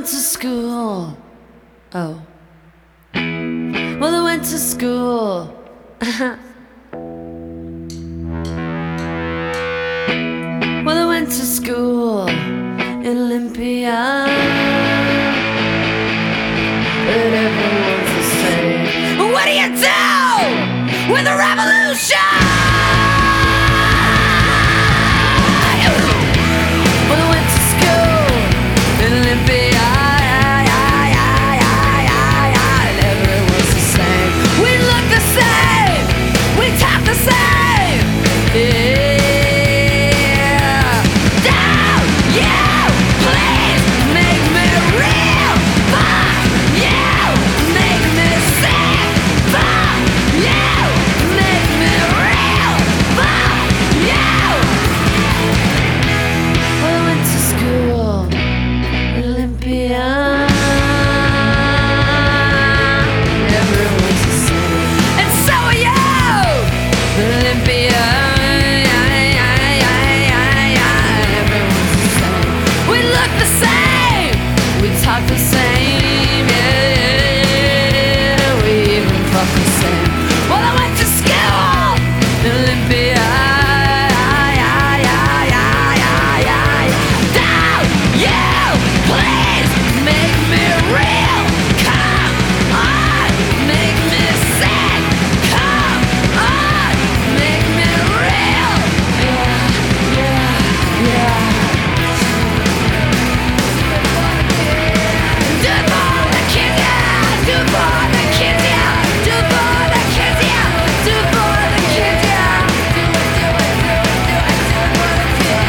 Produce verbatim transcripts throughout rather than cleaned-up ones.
went to school. Oh. Well, I went to school. Well, I went to school in Olympia. But everyone's the same. What do you do with the revolution? Well, I went to school in Olympia. And everyone's the same. We look the same. We talk the same. Yeah. Don't you please make me real. Fuck you. Make me sick. Fuck you. Make me real. Fuck you. Well, I went to school in Olympia. Everyone's the same. And so are you. Olympia. Everyone's the same. We look the same. We talk the same. Yeah. We even fuck the same. Well, I went to school in Olympia. Don't you please make me real? Come on, make me sick. Come on, make me real. Yeah, yeah, yeah. Do it for the kids, yeah. Do it for the kids, yeah. Do it for the kids, yeah. Do it for the kids, yeah. Do it, do it, do it, do it, do it for the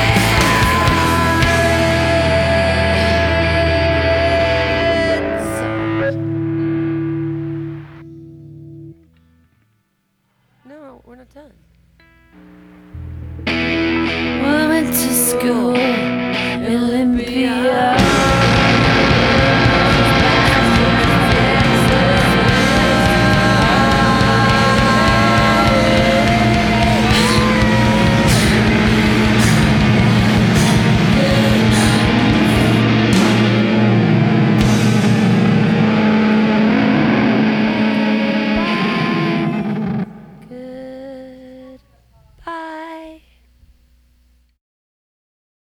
kids. No, we're not done. Well, I went to school